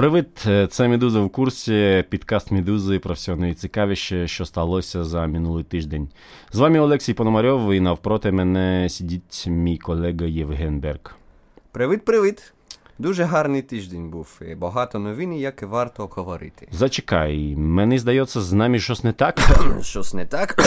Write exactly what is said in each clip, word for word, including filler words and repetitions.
Привіт, це Медуза в курсі, підкаст Медузи про все найцікавіше, що сталося за минулий тиждень. З вами Олексій Пономарьов і навпроти мене сидить мій колега Євген Берг. Привіт-привіт! Дуже гарний тиждень був, і багато новин, які варто обговорити. Зачекай, мені здається, з нами щось не так? Щось не так?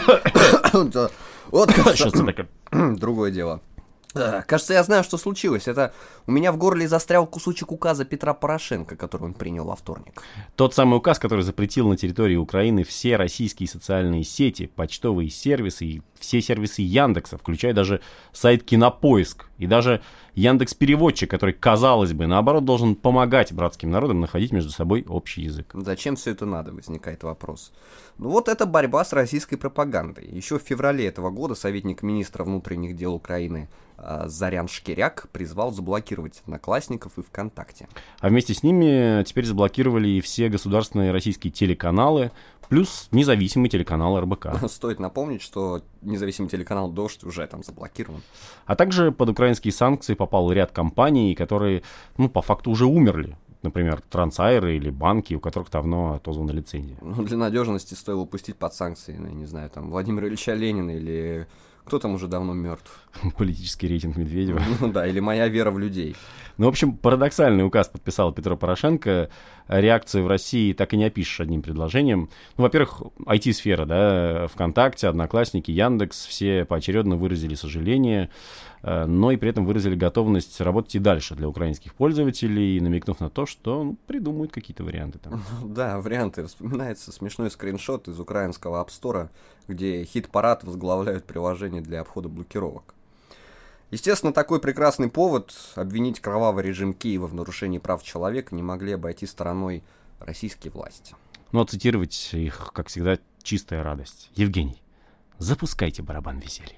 Вот що це таке? Другое дело. Кажется, я знаю, что случилось. Это у меня в горле застрял кусочек указа Петра Порошенко, который он принял во вторник. Тот самый указ, который запретил на территории Украины все российские социальные сети, почтовые сервисы и все сервисы Яндекса, включая даже сайт Кинопоиск и даже Яндекс.Переводчик, который, казалось бы, наоборот, должен помогать братским народам находить между собой общий язык. Зачем все это надо, возникает вопрос. Ну вот это борьба с российской пропагандой. Еще в феврале этого года советник министра внутренних дел Украины Зарян Шкиряк призвал заблокировать Одноклассников и ВКонтакте. А вместе с ними теперь заблокировали и все государственные российские телеканалы, плюс независимый телеканал эр бэ ка. Стоит напомнить, что независимый телеканал «Дождь» уже там заблокирован. А также под украинские санкции попал ряд компаний, которые, ну, по факту уже умерли. Например, трансайры или банки, у которых давно отозвана лицензия. Ну, для надежности стоило упустить под санкции, ну, я не знаю, там, Владимира Ильича Ленина или... Кто там уже давно мертв? Политический рейтинг Медведева. Ну да, или моя вера в людей. Ну, в общем, парадоксальный указ подписал Петро Порошенко. Реакции в России так и не опишешь одним предложением. Ну, во-первых, ай ти-сфера, да, ВКонтакте, Одноклассники, Яндекс, все поочередно выразили сожаление, но и при этом выразили готовность работать и дальше для украинских пользователей, намекнув на то, что ну, придумают какие-то варианты там. Да, варианты. Вспоминается смешной скриншот из украинского App Store, где хит-парад возглавляют приложения для обхода блокировок. Естественно, такой прекрасный повод обвинить кровавый режим Киева в нарушении прав человека не могли обойти стороной российские власти. Ну, а цитировать их, как всегда, чистая радость. Евгений, запускайте барабан веселья.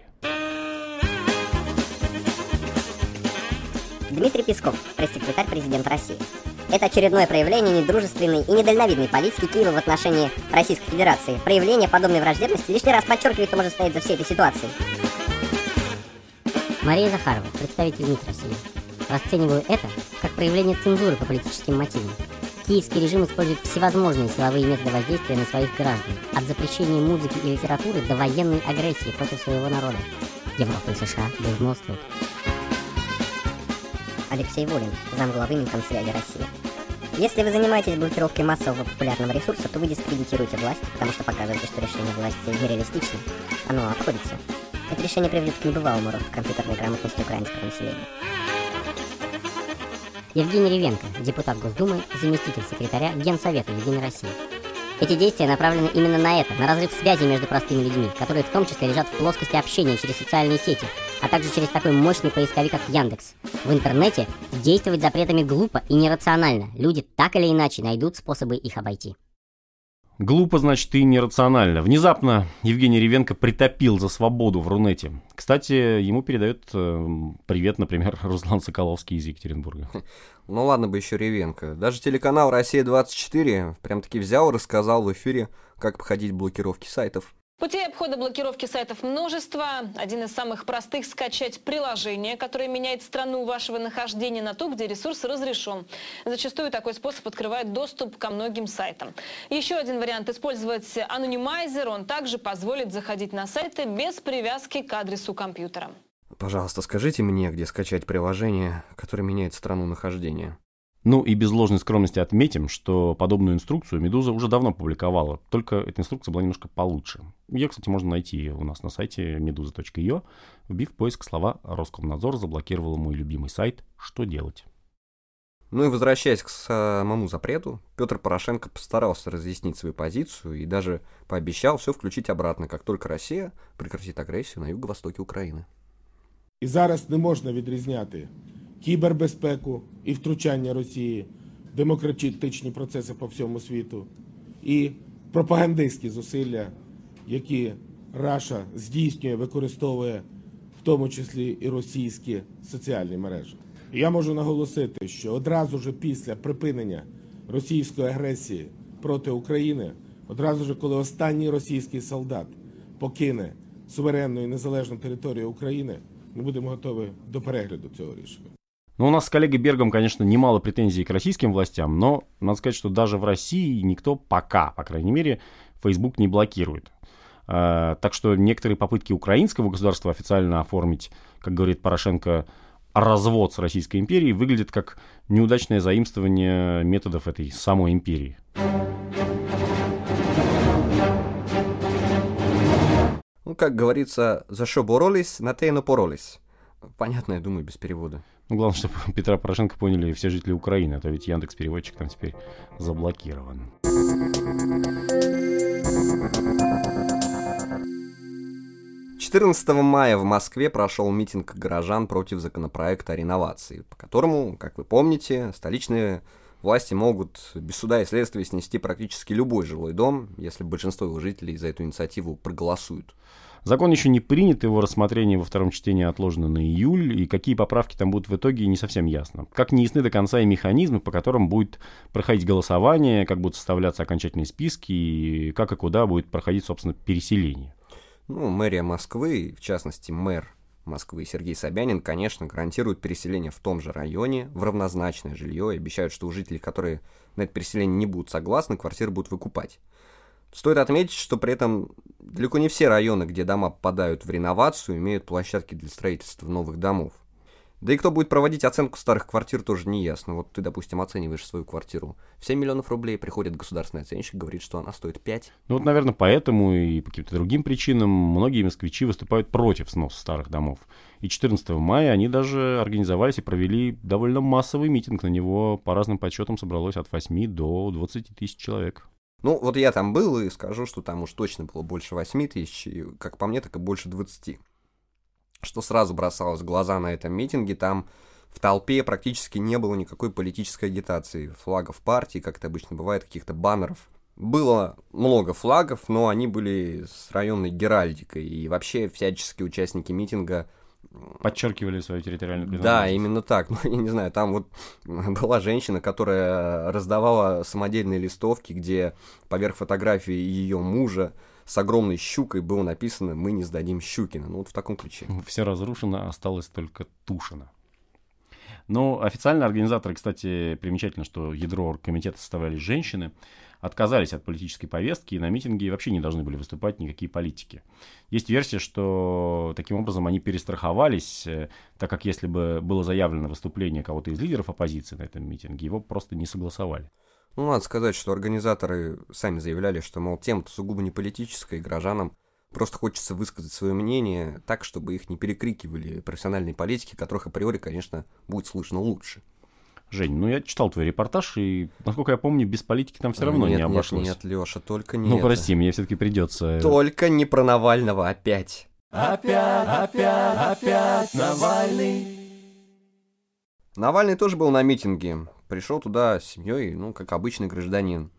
Дмитрий Песков, пресс-секретарь президента России. Это очередное проявление недружественной и недальновидной политики Киева в отношении Российской Федерации. Проявление подобной враждебности лишний раз подчеркивает, кто может стоять за всей этой ситуацией. Мария Захарова, представитель МИД России. Расцениваю это как проявление цензуры по политическим мотивам. Киевский режим использует всевозможные силовые методы воздействия на своих граждан, от запрещения музыки и литературы до военной агрессии против своего народа. Европа и США безмолвствуют. Алексей Волин, замглавы Минкомсвязи России. Если вы занимаетесь блокировкой массового популярного ресурса, то вы дискредитируете власть, потому что показываете, что решение власти нереалистично. Оно обходится. Это решение приведет к небывалому росту компьютерной грамотности украинского населения. Евгений Ревенко, депутат Госдумы, заместитель секретаря Генсовета Единой России. Эти действия направлены именно на это, на разрыв связи между простыми людьми, которые в том числе лежат в плоскости общения через социальные сети, а также через такой мощный поисковик, как Яндекс. В интернете действовать запретами глупо и нерационально. Люди так или иначе найдут способы их обойти. Глупо, значит, и нерационально. Внезапно Евгений Ревенко притопил за свободу в Рунете. Кстати, ему передает э, привет, например, Руслан Соколовский из Екатеринбурга. Ну ладно бы еще Ревенко. Даже телеканал «Россия двадцать четыре» прям-таки взял и рассказал в эфире, как обходить блокировки сайтов. Путей обхода блокировки сайтов множество. Один из самых простых – скачать приложение, которое меняет страну вашего нахождения на ту, где ресурс разрешен. Зачастую такой способ открывает доступ ко многим сайтам. Еще один вариант – использовать анонимайзер. Он также позволит заходить на сайты без привязки к адресу компьютера. Пожалуйста, скажите мне, где скачать приложение, которое меняет страну нахождения. Ну и без ложной скромности отметим, что подобную инструкцию «Медуза» уже давно публиковала, только эта инструкция была немножко получше. Ее, кстати, можно найти у нас на сайте медуза точка ай о, вбив в поиск слова «Роскомнадзор заблокировал мой любимый сайт. Что делать?». Ну и возвращаясь к самому запрету, Петр Порошенко постарался разъяснить свою позицию и даже пообещал все включить обратно, как только Россия прекратит агрессию на юго-востоке України. І зараз не можна відрізняти кібербезпеку і втручання Росії в демократичні процеси по всьому світу, і пропагандистські зусилля, які Раша здійснює, використовує, в тому числі і російські соціальні мережі. І я можу наголосити, що одразу ж після припинення російської агресії проти України, одразу ж коли останній російський солдат покине суверенну і незалежну територію України, ми будемо готові до перегляду цього рішення. Ну, у нас с коллегой Бергом, конечно, немало претензий к российским властям, но надо сказать, что даже в России никто пока, по крайней мере, Facebook не блокирует. А, так что некоторые попытки украинского государства официально оформить, как говорит Порошенко, развод с Российской империей выглядят как неудачное заимствование методов этой самой империи. Ну, как говорится, за что боролись, на те и напоролись. Понятно, я думаю, без перевода. Ну, главное, чтобы Петра Порошенко поняли все жители Украины, а то ведь Яндекс.Переводчик там теперь заблокирован. четырнадцатого мая в Москве прошел митинг горожан против законопроекта о реновации, по которому, как вы помните, столичные власти могут без суда и следствия снести практически любой жилой дом, если большинство его жителей за эту инициативу проголосуют. Закон еще не принят, его рассмотрение во втором чтении отложено на июль, и какие поправки там будут в итоге, не совсем ясно. Как не ясны до конца и механизмы, по которым будет проходить голосование, как будут составляться окончательные списки, и как и куда будет проходить, собственно, переселение. Ну, мэрия Москвы, в частности, мэр Москвы Сергей Собянин, конечно, гарантирует переселение в том же районе, в равнозначное жилье, и обещают, что у жителей, которые на это переселение не будут согласны, квартиры будут выкупать. Стоит отметить, что при этом далеко не все районы, где дома попадают в реновацию, имеют площадки для строительства новых домов. Да и кто будет проводить оценку старых квартир, тоже не ясно. Вот ты, допустим, оцениваешь свою квартиру в семь миллионов рублей, приходит государственный оценщик, говорит, что она стоит пять. Ну вот, наверное, поэтому и по каким-то другим причинам многие москвичи выступают против сноса старых домов. И четырнадцатого мая они даже организовались и провели довольно массовый митинг. На него, по разным подсчетам, собралось от восьми до двадцати тысяч человек. Ну, вот я там был и скажу, что там уж точно было больше восьми тысяч, и, как по мне, так и больше двадцати. Что сразу бросалось в глаза на этом митинге, там в толпе практически не было никакой политической агитации, флагов партии, как это обычно бывает, каких-то баннеров. Было много флагов, но они были с районной геральдикой, и вообще всяческие участники митинга подчеркивали свою территориальную принадлежность. Да, именно так. Ну, я не знаю, там вот была женщина, которая раздавала самодельные листовки, где поверх фотографии ее мужа с огромной щукой было написано «Мы не сдадим Щукина». Ну, вот в таком ключе. Все разрушено, осталось только Тушино. Но официально организаторы, кстати, примечательно, что ядро оргкомитета составляли женщины, отказались от политической повестки и на митинге вообще не должны были выступать никакие политики. Есть версия, что таким образом они перестраховались, так как если бы было заявлено выступление кого-то из лидеров оппозиции на этом митинге, его просто не согласовали. Ну, надо сказать, что организаторы сами заявляли, что, мол, тема-то сугубо не политическая, и гражданам просто хочется высказать свое мнение так, чтобы их не перекрикивали профессиональные политики, которых априори, конечно, будет слышно лучше. Жень, ну я читал твой репортаж, и, насколько я помню, без политики там все равно нет, не обошлось. Нет, нет, Леша, только не Ну, это. прости, мне все-таки придется... Только не про Навального опять. Опять, опять, опять Навальный. Навальный тоже был на митинге. Пришел туда с семьей, ну, как обычный гражданин.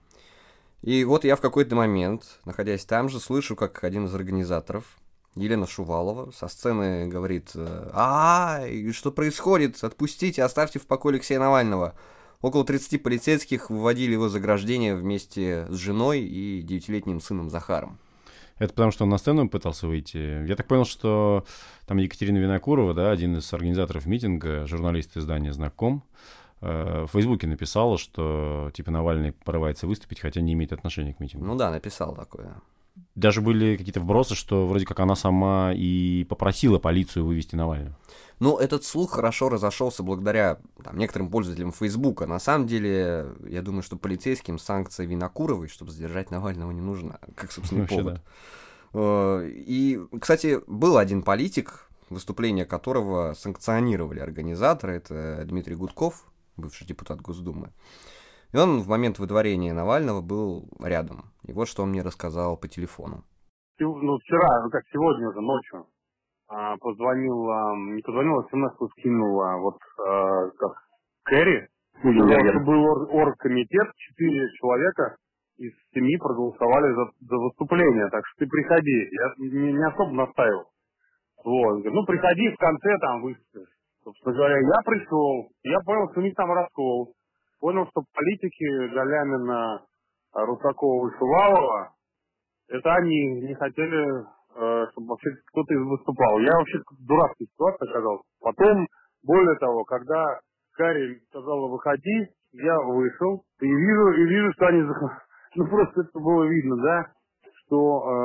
И вот я в какой-то момент, находясь там же, слышу, как один из организаторов, Елена Шувалова, со сцены говорит: «А, что происходит? Отпустите, оставьте в покое Алексея Навального». Около тридцати полицейских выводили его заграждение вместе с женой и девятилетним сыном Захаром. Это потому, что он на сцену пытался выйти. Я так понял, что там Екатерина Винокурова, да, один из организаторов митинга, журналист издания «Знаком», в Фейсбуке написала, что типа Навальный порывается выступить, хотя не имеет отношения к митингу. Ну да, написал такое. Даже были какие-то вбросы, что вроде как она сама и попросила полицию вывести Навального. Ну, этот слух хорошо разошелся благодаря там, некоторым пользователям Фейсбука. На самом деле, я думаю, что полицейским санкция Винокуровой, чтобы задержать Навального, не нужна, как, собственно, повод. Да. И, кстати, был один политик, выступление которого санкционировали организаторы, это Дмитрий Гудков, бывший депутат Госдумы. И он в момент выдворения Навального был рядом. И вот что он мне рассказал по телефону. Ну, вчера, ну как сегодня уже ночью, а, позвонил, а, не позвонил, а смс-ку скинула вот а, как Кэрри. Это был ор- оргкомитет, четыре человека из семи проголосовали за, за выступление, так что ты приходи. Я не, не особо настаивал. Вот. Ну, приходи, в конце там выступишь. Собственно говоря, я пришел, я понял, что у них там раскол. Понял, что политики Галямина, Русакова и Шувалова, это они не хотели, э, чтобы вообще кто-то из выступал. Я вообще в дурацкой ситуации оказался. Потом, более того, когда Кари сказала, выходи, я вышел, и вижу, и вижу, что они, ну просто это было видно, да, что,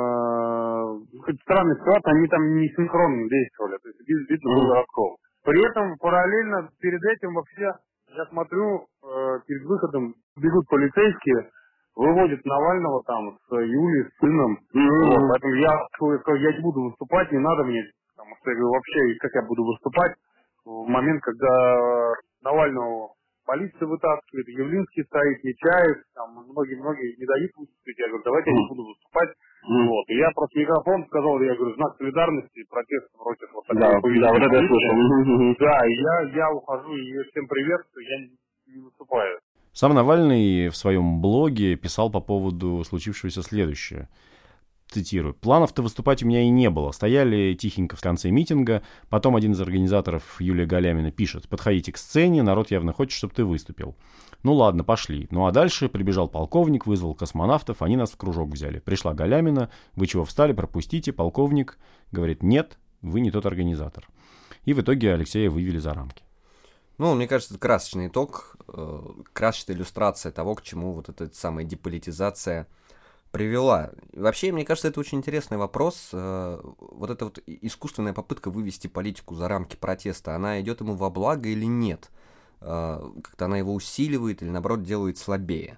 э, хоть странная ситуация, они там не синхронно действовали, то есть видно был раскол. При этом параллельно перед этим вообще, я смотрю, э, перед выходом бегут полицейские, выводят Навального там с Юлей, с сыном, mm-hmm. вот, поэтому я сказал, я не буду выступать, не надо мне, потому что я говорю, вообще, как я буду выступать в момент, когда Навального полиция вытаскивает, Явлинский стоит, Нечаев, там многие-многие не дают выступить, я говорю, давайте mm-hmm. я не буду выступать, mm-hmm. вот, и я просто микрофон сказал, я говорю, знак солидарности, протест против вот такого да, поведения. Да, вот это я слышал. Mm-hmm. Да, и я, я ухожу, и всем приветствую, я не, не выступаю. Сам Навальный в своем блоге писал по поводу случившегося следующее. Цитирую. «Планов-то выступать у меня и не было. Стояли тихенько в конце митинга. Потом один из организаторов, Юлия Галямина, пишет: подходите к сцене, народ явно хочет, чтобы ты выступил. Ну ладно, пошли. Ну а дальше прибежал полковник, вызвал космонавтов, они нас в кружок взяли. Пришла Галямина, вы чего встали, пропустите. Полковник говорит: нет, вы не тот организатор». И в итоге Алексея вывели за рамки. Ну, мне кажется, это красочный итог, э, красочная иллюстрация того, к чему вот эта самая деполитизация привела. Вообще, мне кажется, это очень интересный вопрос. Э, вот эта вот искусственная попытка вывести политику за рамки протеста, она идет ему во благо или нет? Э, как-то она его усиливает или, наоборот, делает слабее?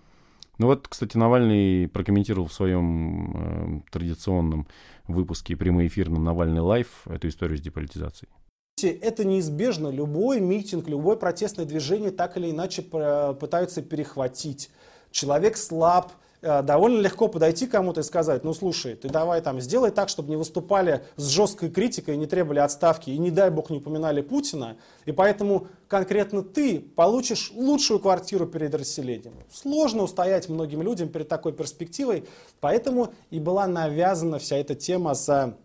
Ну вот, кстати, Навальный прокомментировал в своем э, традиционном выпуске прямоэфирном «Навальный лайв» эту историю с деполитизацией. Это неизбежно. Любой митинг, любое протестное движение так или иначе пытаются перехватить. Человек слаб, довольно легко подойти к кому-то и сказать: ну слушай, ты давай там сделай так, чтобы не выступали с жесткой критикой, не требовали отставки и, не дай бог, не упоминали Путина. И поэтому конкретно ты получишь лучшую квартиру перед расселением. Сложно устоять многим людям перед такой перспективой. Поэтому и была навязана вся эта тема с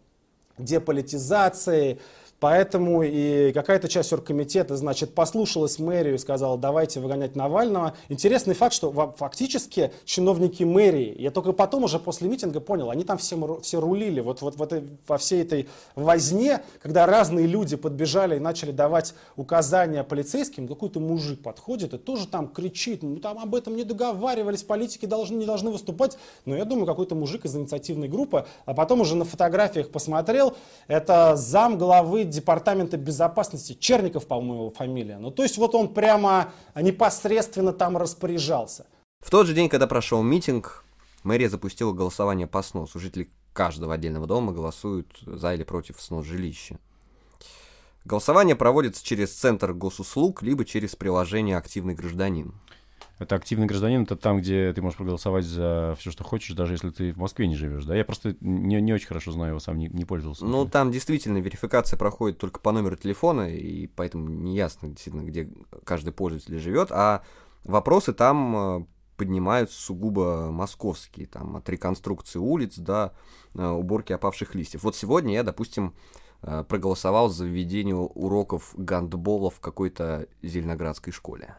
деполитизацией. Поэтому и какая-то часть оргкомитета, значит, послушалась мэрию и сказала: давайте выгонять Навального. Интересный факт, что фактически чиновники мэрии, я только потом уже после митинга понял, они там все, все рулили. Вот, вот, вот во всей этой возне, когда разные люди подбежали и начали давать указания полицейским, какой-то мужик подходит и тоже там кричит: ну там об этом не договаривались, политики должны, не должны выступать. Но я думаю, какой-то мужик из инициативной группы, а потом уже на фотографиях посмотрел, это зам главы департамента безопасности, Черников, по-моему, его фамилия. Ну, то есть вот он прямо непосредственно там распоряжался. В тот же день, когда прошел митинг, мэрия запустила голосование по сносу. Жители каждого отдельного дома голосуют за или против снос жилища. Голосование проводится через Центр госуслуг, либо через приложение «Активный гражданин». Это активный гражданин, это там, где ты можешь проголосовать за все, что хочешь, даже если ты в Москве не живешь, да? Я просто не, не очень хорошо знаю его, сам не, не пользовался. Ну, там действительно верификация проходит только по номеру телефона, и поэтому не ясно, действительно, где каждый пользователь живет, а вопросы там поднимаются сугубо московские, там, от реконструкции улиц до уборки опавших листьев. Вот сегодня я, допустим, проголосовал за введение уроков гандбола в какой-то зеленоградской школе.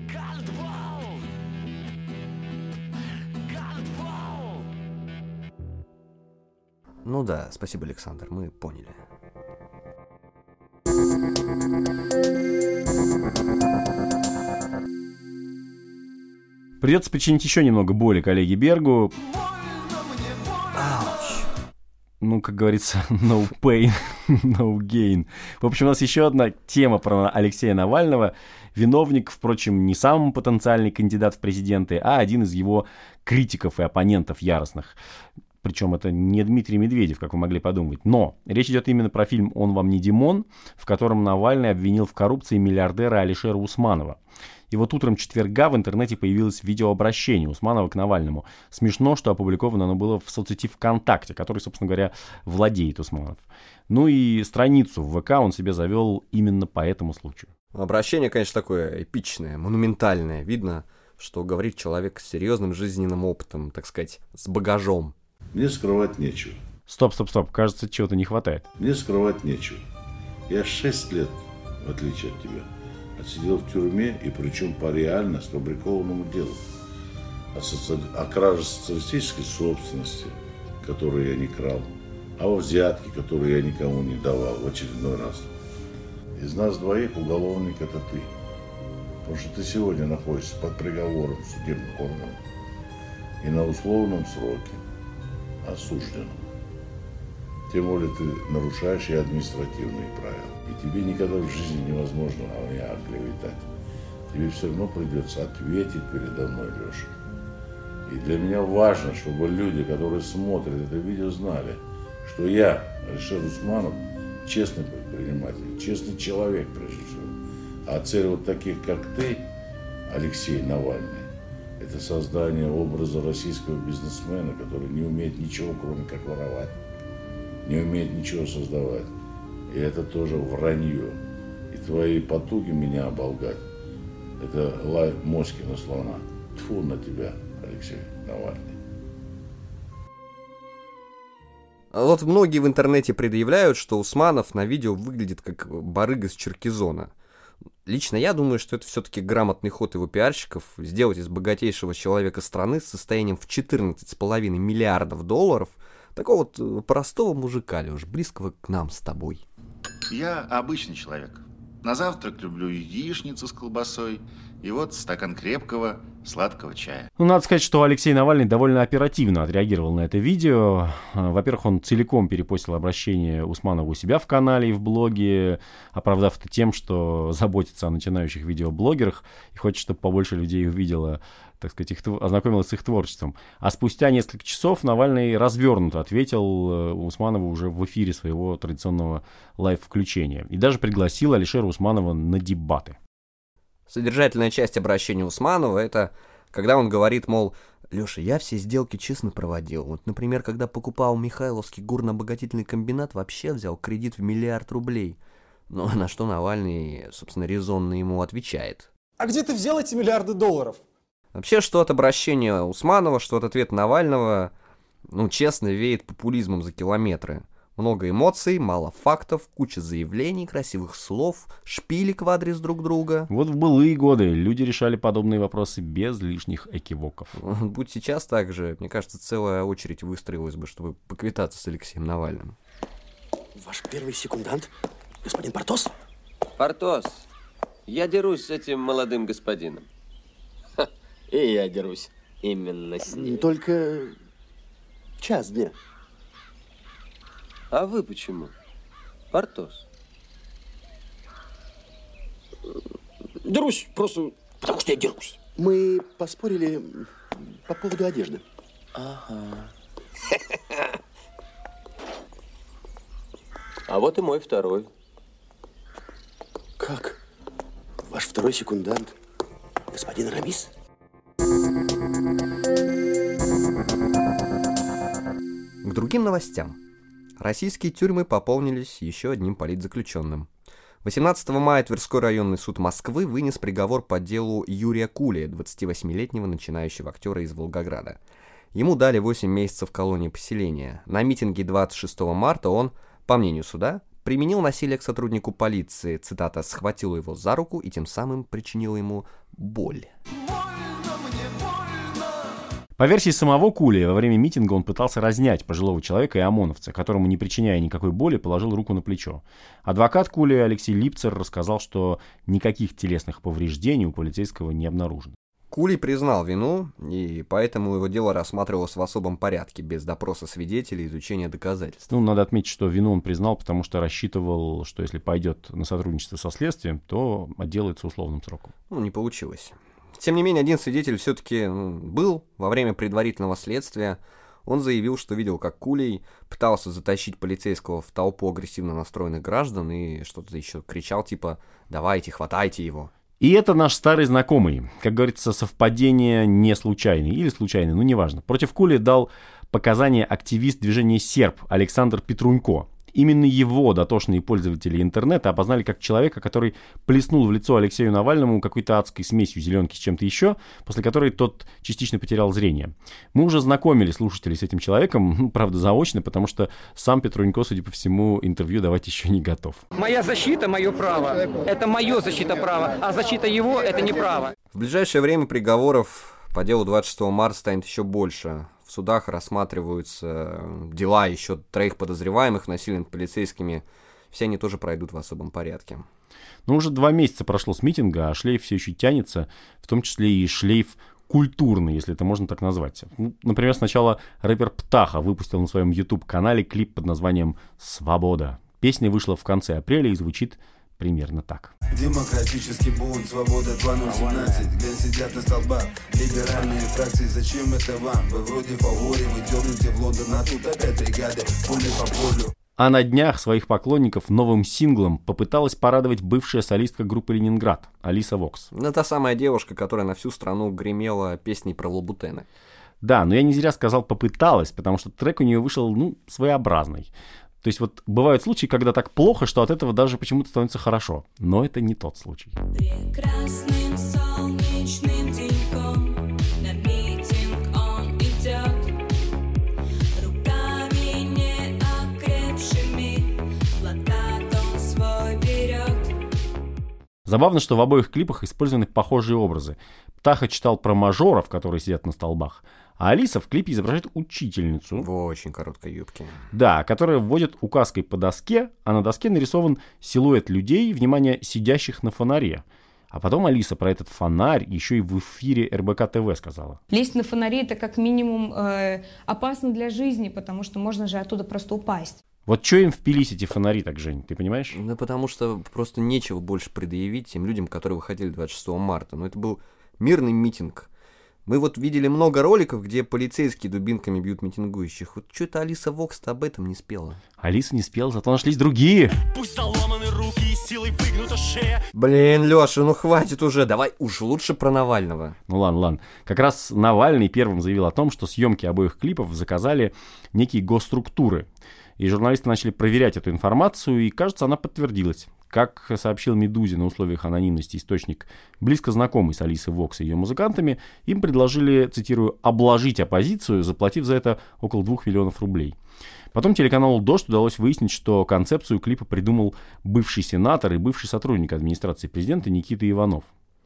Ну да, спасибо, Александр, мы поняли. Придется причинить еще немного боли коллеге Бергу. Ну, как говорится, no pain, no gain. В общем, у нас еще одна тема про Алексея Навального. Виновник, впрочем, не сам потенциальный кандидат в президенты, а один из его критиков и оппонентов яростных. Причем это не Дмитрий Медведев, как вы могли подумать. Но речь идет именно про фильм «Он вам не Димон», в котором Навальный обвинил в коррупции миллиардера Алишера Усманова. И вот утром четверга в интернете появилось видеообращение Усманова к Навальному. Смешно, что опубликовано оно было в соцсети ВКонтакте, который, собственно говоря, владеет Усманов. Ну и страницу в ВК он себе завел именно по этому случаю. Обращение, конечно, такое эпичное, монументальное. Видно, что говорит человек с серьезным жизненным опытом, так сказать, с багажом. Мне скрывать нечего. Стоп, стоп, стоп, кажется, чего-то не хватает. Мне скрывать нечего. Я шесть лет, в отличие от тебя, отсидел в тюрьме, и причем по реально сфабрикованному делу. О, соци... о краже социалистической собственности, которую я не крал, а о взятке, которую я никому не давал в очередной раз. Из нас двоих уголовник — это ты. Потому что ты сегодня находишься под приговором судебных органов и на условном сроке осужден. Тем более ты нарушаешь и административные правила. И тебе никогда в жизни невозможно на меня оклеветать. Тебе все равно придется ответить передо мной, Леша. И для меня важно, чтобы люди, которые смотрят это видео, знали, что я, Алишер Усманов, честный предприниматель, честный человек, прежде всего. А цель вот таких, как ты, Алексей Навальный, это создание образа российского бизнесмена, который не умеет ничего, кроме как воровать, не умеет ничего создавать. И это тоже вранье. И твои потуги меня оболгать, это лай моськи на слона. Тьфу на тебя, Алексей Навальный. Вот многие в интернете предъявляют, что Усманов на видео выглядит как барыга с Черкизона. Лично я думаю, что это все-таки грамотный ход его пиарщиков сделать из богатейшего человека страны с состоянием в четырнадцать с половиной миллиардов долларов такого вот простого мужика, Леш, близкого к нам с тобой. Я обычный человек. На завтрак люблю яичницу с колбасой и вот стакан крепкого сладкого чая. Ну, надо сказать, что Алексей Навальный довольно оперативно отреагировал на это видео. Во-первых, он целиком перепостил обращение Усманова у себя в канале и в блоге, оправдав это тем, что заботится о начинающих видеоблогерах и хочет, чтобы побольше людей увидело, так сказать, их, ознакомилась с их творчеством. А спустя несколько часов Навальный развернуто ответил Усманову уже в эфире своего традиционного лайв-включения. И даже пригласил Алишера Усманова на дебаты. Содержательная часть обращения Усманова — это когда он говорит, мол, Леша, я все сделки честно проводил. Вот, например, когда покупал Михайловский горно-обогатительный комбинат, вообще взял кредит в миллиард рублей. Ну, на что Навальный, собственно, резонно ему отвечает. А где ты взял эти миллиарды долларов? Вообще, что от обращения Усманова, что от ответа Навального, ну, честно, веет популизмом за километры. Много эмоций, мало фактов, куча заявлений, красивых слов, шпилек в адрес друг друга. Вот в былые годы люди решали подобные вопросы без лишних экивоков. Будь сейчас так же, мне кажется, целая очередь выстроилась бы, чтобы поквитаться с Алексеем Навальным. Ваш первый секундант, господин Портос? Портос, я дерусь с этим молодым господином. Ха, и я дерусь именно с ним. Только час дня. А вы почему? Портос. Дерусь просто потому, что я дерусь. Мы поспорили по поводу одежды. Ага. А вот и мой второй. Как? Ваш второй секундант, господин Рамис? К другим новостям. Российские тюрьмы пополнились еще одним политзаключенным. восемнадцатого мая Тверской районный суд Москвы вынес приговор по делу Юрия Кулия, двадцативосьмилетнего начинающего актера из Волгограда. Ему дали восемь месяцев колонии поселения. На митинге двадцать шестого марта он, по мнению суда, применил насилие к сотруднику полиции, цитата, «схватил его за руку и тем самым причинил ему боль». По версии самого Кулия, во время митинга он пытался разнять пожилого человека и ОМОНовца, которому, не причиняя никакой боли, положил руку на плечо. Адвокат Кулия Алексей Липцер рассказал, что никаких телесных повреждений у полицейского не обнаружено. Кулий признал вину, и поэтому его дело рассматривалось в особом порядке, без допроса свидетелей и изучения доказательств. Ну, надо отметить, что вину он признал, потому что рассчитывал, что если пойдет на сотрудничество со следствием, то отделается условным сроком. Ну, не получилось. Тем не менее, один свидетель все-таки ну, был во время предварительного следствия. Он заявил, что видел, как Кулий пытался затащить полицейского в толпу агрессивно настроенных граждан и что-то еще кричал, типа «давайте, хватайте его». И это наш старый знакомый. Как говорится, совпадение не случайное или случайное, ну неважно. Против Кулия дал показания активист движения «Серб» Александр Петрунько. Именно его дотошные пользователи интернета опознали как человека, который плеснул в лицо Алексею Навальному какой-то адской смесью зеленки с чем-то еще, после которой тот частично потерял зрение. Мы уже знакомили слушателей с этим человеком, правда заочно, потому что сам Петрунько, судя по всему, интервью давать еще не готов. Моя защита – мое право. Это мое защита права, а защита его – это не право. В ближайшее время приговоров по делу двадцать шестого марта станет еще больше. В судах рассматриваются дела еще троих подозреваемых в насилии над полицейскими все они тоже пройдут в особом порядке. Ну, уже два месяца прошло с митинга, а шлейф все еще тянется, в том числе и шлейф культурный, если это можно так назвать. Ну, например, сначала рэпер Птаха выпустил на своем YouTube-канале клип под названием «Свобода». Песня вышла в конце апреля и звучит примерно так. Демократический бунт, свобода два ноль семнадцать, где сидят на столбах либеральные фракции, зачем это вам? Вы вроде в фаворе, вы дернете в Лондон, а тут опять бригады, пули по полю. А на днях своих поклонников новым синглом попыталась порадовать бывшая солистка группы «Ленинград» Алиса Вокс. Ну, та самая девушка, которая на всю страну гремела песней про лабутены. Да, но я не зря сказал «попыталась», потому что трек у нее вышел, ну, своеобразный. То есть вот бывают случаи, когда так плохо, что от этого даже почему-то становится хорошо. Но это не тот случай. Прекрасным солнечным деньком на митинг он идет, руками не окрепшими плакат он свой берет. Забавно, что в обоих клипах использованы похожие образы. Птаха читал про мажоров, которые сидят на столбах, а Алиса в клипе изображает учительницу. В очень короткой юбке. Да, которая вводит указкой по доске, а на доске нарисован силуэт людей, внимание, сидящих на фонаре. А потом Алиса про этот фонарь еще и в эфире эр бэ ка тэ вэ сказала. Лезть на фонари — это как минимум э, опасно для жизни, потому что можно же оттуда просто упасть. Вот что им впились эти фонари так, Жень, ты понимаешь? Да потому что просто нечего больше предъявить тем людям, которые выходили двадцать шестого марта. Но это был мирный митинг. Мы вот видели много роликов, где полицейские дубинками бьют митингующих. Вот что-то Алиса Вокс-то об этом не спела. Алиса не спела, зато нашлись другие. Пусть заломаны руки и силой выгнута шея. Блин, Леша, ну хватит уже, давай уж лучше про Навального. Ну ладно, ладно. Как раз Навальный первым заявил о том, что съемки обоих клипов заказали некие госструктуры. И журналисты начали проверять эту информацию, и, кажется, она подтвердилась. Как сообщил Медузе на условиях анонимности источник, близко знакомый с Алисой Вокс и ее музыкантами, им предложили, цитирую, «обложить оппозицию», заплатив за это около двух миллионов рублей. Потом телеканалу «Дождь» удалось выяснить, что концепцию клипа придумал бывший сенатор и бывший сотрудник администрации президента Никита Иванов.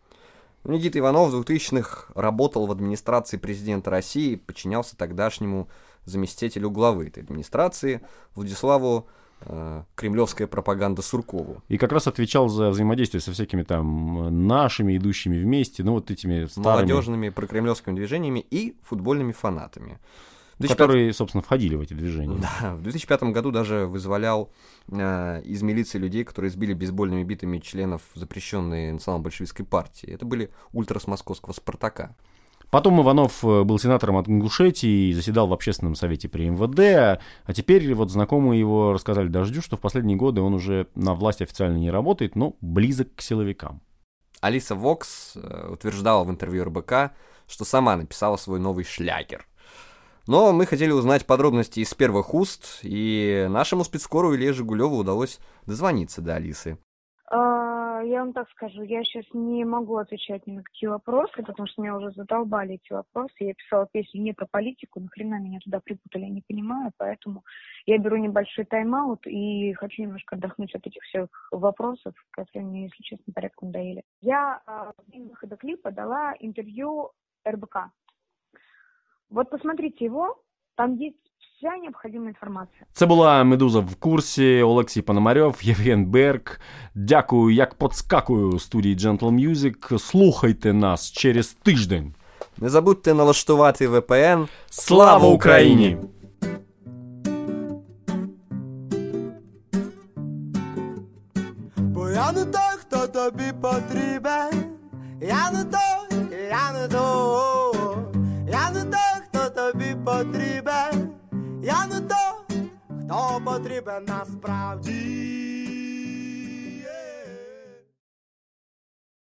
Никита Иванов в двухтысячных работал в администрации президента России, подчинялся тогдашнему заместителю главы этой администрации Владиславу э, кремлевская пропаганда Суркову. И как раз отвечал за взаимодействие со всякими там нашими, идущими вместе, ну вот этими старыми... молодежными прокремлевскими движениями и футбольными фанатами. Которые, собственно, входили в эти движения. Да, в две тысячи пятом году даже вызволял э, из милиции людей, которые сбили бейсбольными битами членов запрещенной национал-большевистской партии. Это были ультра с московского «Спартака». Потом Иванов был сенатором от Ингушетии и заседал в общественном совете при эм вэ дэ, а теперь вот знакомые его рассказали «Дождю», что в последние годы он уже на власть официально не работает, но близок к силовикам. Алиса Вокс утверждала в интервью эр бэ ка, что сама написала свой новый шлягер. Но мы хотели узнать подробности из первых уст, и нашему спецскору Илье Жигулеву удалось дозвониться до Алисы. Я вам так скажу, я сейчас не могу отвечать ни на какие вопросы, потому что меня уже задолбали эти вопросы. Я писала песню не про политику, нахрена меня туда припутали, я не понимаю, поэтому я беру небольшой тайм-аут и хочу немножко отдохнуть от этих всех вопросов, которые мне, если честно, порядком надоели. Я в день выхода клипа дала интервью эр бэ ка. Вот посмотрите его, там есть вся необхідна інформація. Це була «Медуза в курсі», Олексій Пономарьов, Євген Берг. Дякую, як подскакую студії Gentle Music. Слухайте нас через тиждень. Не забудьте налаштувати ве пе ен. Слава Україні! Бо я не той, хто тобі потрібен. Я не той, я не той. Я не той, хто тобі потрібен. Я не той, хто потрібен насправді.